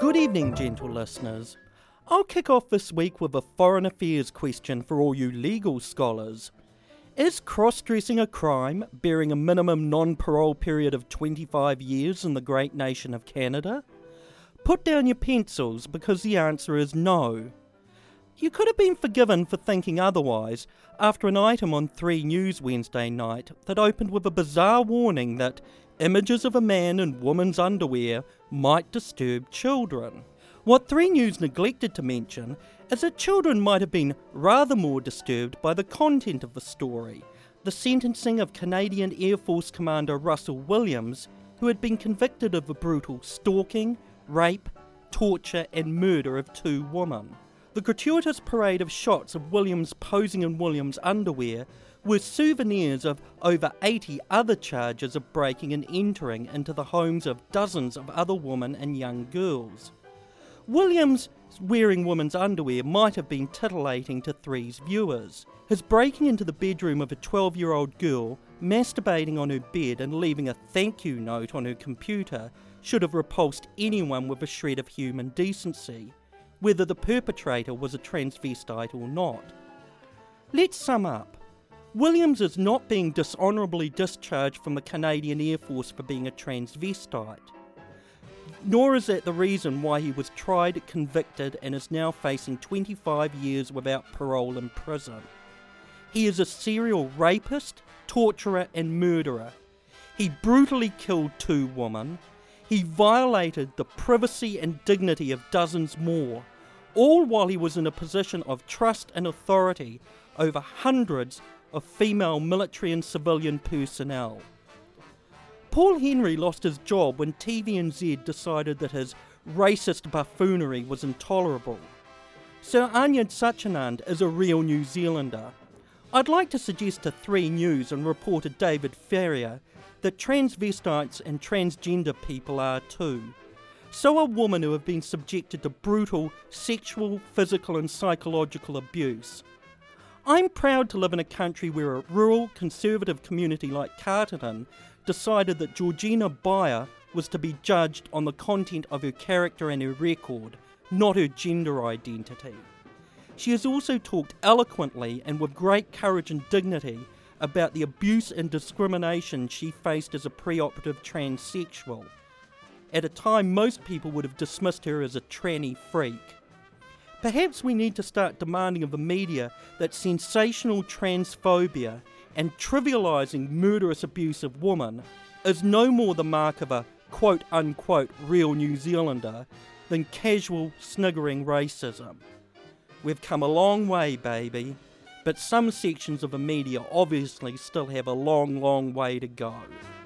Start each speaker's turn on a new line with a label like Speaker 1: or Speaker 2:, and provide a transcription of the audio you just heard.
Speaker 1: Good evening, gentle listeners. I'll kick off this week with a foreign affairs question for all you legal scholars. Is cross-dressing a crime, bearing a minimum non-parole period of 25 years in the great nation of Canada? Put down your pencils, because the answer is no. You could have been forgiven for thinking otherwise after an item on 3 News Wednesday night that opened with a bizarre warning that images of a man in woman's underwear might disturb children. What 3 News neglected to mention is that children might have been rather more disturbed by the content of the story, the sentencing of Canadian Air Force Commander Russell Williams, who had been convicted of the brutal stalking, rape, torture and murder of 2 women. The gratuitous parade of shots of Williams posing in Williams' underwear were souvenirs of over 80 other charges of breaking and entering into the homes of dozens of other women and young girls. Williams wearing women's underwear might have been titillating to 3's viewers. His breaking into the bedroom of a 12-year-old girl, masturbating on her bed and leaving a thank you note on her computer should have repulsed anyone with a shred of human decency, whether the perpetrator was a transvestite or not. Let's sum up. Williams is not being dishonourably discharged from the Canadian Air Force for being a transvestite, nor is that the reason why he was tried, convicted and is now facing 25 years without parole in prison. He is a serial rapist, torturer and murderer. He brutally killed 2 women. He violated the privacy and dignity of dozens more, all while he was in a position of trust and authority over hundreds of female military and civilian personnel. Paul Henry lost his job when TVNZ decided that his racist buffoonery was intolerable. Sir Anyad Sachinand is a real New Zealander. I'd like to suggest to 3 News and reporter David Ferrier that transvestites and transgender people are too. So are women who have been subjected to brutal sexual, physical and psychological abuse. I'm proud to live in a country where a rural, conservative community like Carterton decided that Georgina Beyer was to be judged on the content of her character and her record, not her gender identity. She has also talked eloquently and with great courage and dignity about the abuse and discrimination she faced as a preoperative transsexual, at a time most people would have dismissed her as a tranny freak. Perhaps we need to start demanding of the media that sensational transphobia and trivialising murderous abuse of women is no more the mark of a quote-unquote real New Zealander than casual sniggering racism. We've come a long way, baby, but some sections of the media obviously still have a long, long way to go.